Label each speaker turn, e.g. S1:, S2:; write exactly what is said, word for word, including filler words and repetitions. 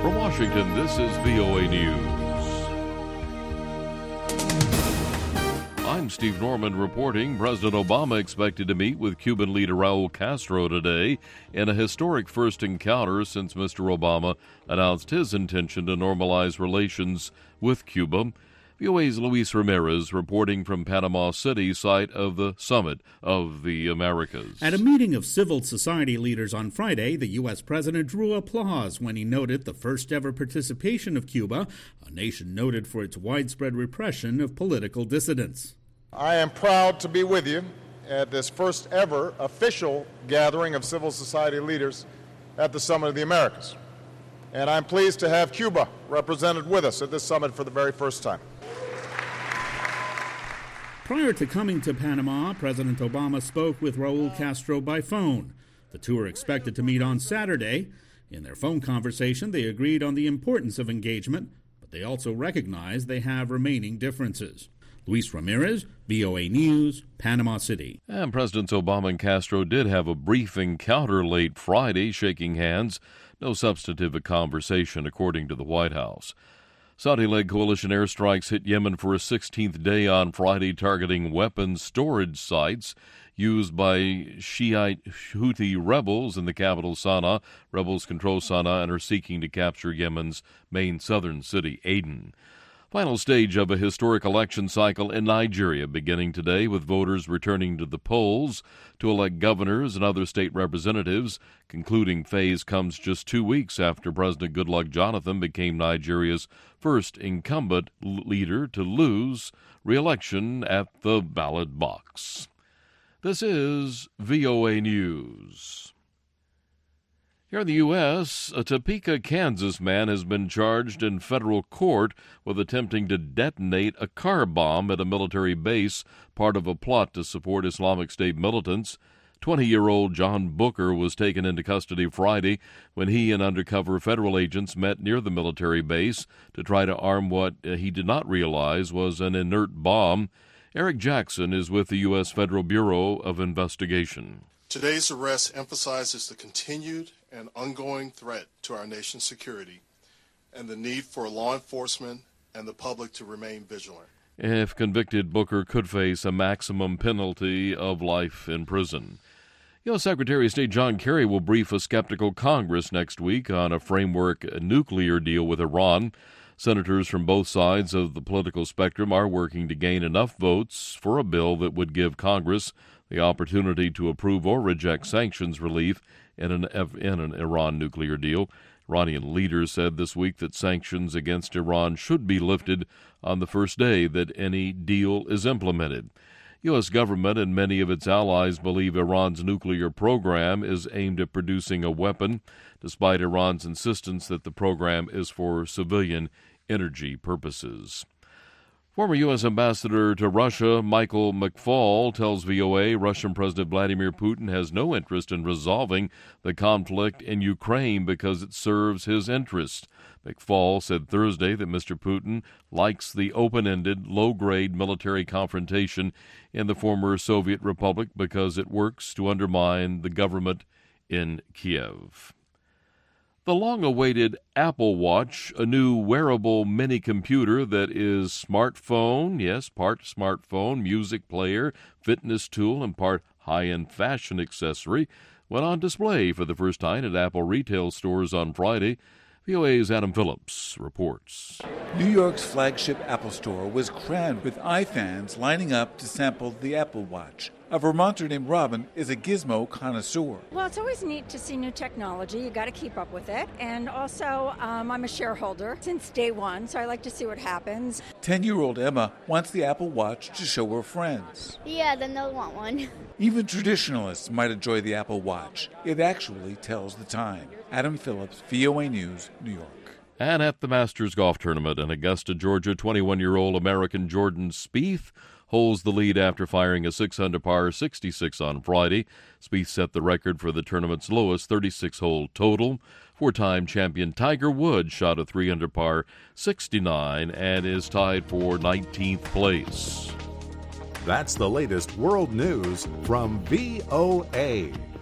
S1: From Washington, this is V O A News. I'm Steve Norman reporting. President Obama expected to meet with Cuban leader Raul Castro today in a historic first encounter since Mister Obama announced his intention to normalize relations with Cuba. V O A's Luis Ramirez reporting from Panama City, site of the Summit of the Americas.
S2: At a meeting of civil society leaders on Friday, the U S president drew applause when he noted the first-ever participation of Cuba, a nation noted for its widespread repression of political dissidents.
S3: I am proud to be with you at this first-ever official gathering of civil society leaders at the Summit of the Americas. And I'm pleased to have Cuba represented with us at this summit for the very first time.
S2: Prior to coming to Panama, President Obama spoke with Raul Castro by phone. The two are expected to meet on Saturday. In their phone conversation, they agreed on the importance of engagement, but they also recognize they have remaining differences. Luis Ramirez, V O A News, Panama City.
S1: And Presidents Obama and Castro did have a brief encounter late Friday, shaking hands. No substantive conversation, according to the White House. Saudi-led coalition airstrikes hit Yemen for a sixteenth day on Friday, targeting weapons storage sites used by Shiite Houthi rebels in the capital Sana'a. Rebels control Sana'a and are seeking to capture Yemen's main southern city, Aden. Final stage of a historic election cycle in Nigeria beginning today, with voters returning to the polls to elect governors and other state representatives. Concluding phase comes just two weeks after President Goodluck Jonathan became Nigeria's first incumbent leader to lose re-election at the ballot box. This is V O A News. Here in the U S, a Topeka, Kansas man has been charged in federal court with attempting to detonate a car bomb at a military base, part of a plot to support Islamic State militants. twenty-year-old John Booker was taken into custody Friday when he and undercover federal agents met near the military base to try to arm what he did not realize was an inert bomb. Eric Jackson is with the U S Federal Bureau of Investigation.
S4: Today's arrest emphasizes the continued and ongoing threat to our nation's security and the need for law enforcement and the public to remain vigilant.
S1: If convicted, Booker could face a maximum penalty of life in prison. U S Secretary of State John Kerry will brief a skeptical Congress next week on a framework nuclear deal with Iran. Senators from both sides of the political spectrum are working to gain enough votes for a bill that would give Congress the opportunity to approve or reject sanctions relief in an, in an Iran nuclear deal. Iranian leaders said this week that sanctions against Iran should be lifted on the first day that any deal is implemented. U S government and many of its allies believe Iran's nuclear program is aimed at producing a weapon, despite Iran's insistence that the program is for civilian energy purposes. Former U S Ambassador to Russia Michael McFaul tells V O A Russian President Vladimir Putin has no interest in resolving the conflict in Ukraine because it serves his interests. McFaul said Thursday that Mister Putin likes the open-ended, low-grade military confrontation in the former Soviet Republic because it works to undermine the government in Kiev. The long-awaited Apple Watch, a new wearable mini-computer that is smartphone, yes, part smartphone, music player, fitness tool, and part high-end fashion accessory, went on display for the first time at Apple retail stores on Friday. V O A's Adam Phillips reports.
S5: New York's flagship Apple store was crammed with iFans lining up to sample the Apple Watch. A Vermonter named Robin is a gizmo connoisseur.
S6: Well, it's always neat to see new technology. You got to keep up with it. And also, um, I'm a shareholder since day one, so I like to see what happens.
S5: Ten-year-old Emma wants the Apple Watch to show her friends.
S7: Yeah, then they'll want one.
S5: Even traditionalists might enjoy the Apple Watch. It actually tells the time. Adam Phillips, V O A News, New York.
S1: And at the Masters Golf Tournament in Augusta, Georgia, twenty-one-year-old American Jordan Spieth holds the lead after firing a six under par sixty-six on Friday. Spieth set the record for the tournament's lowest thirty-six hole total. Four-time champion Tiger Woods shot a three under par sixty-nine and is tied for nineteenth place.
S8: That's the latest world news from V O A.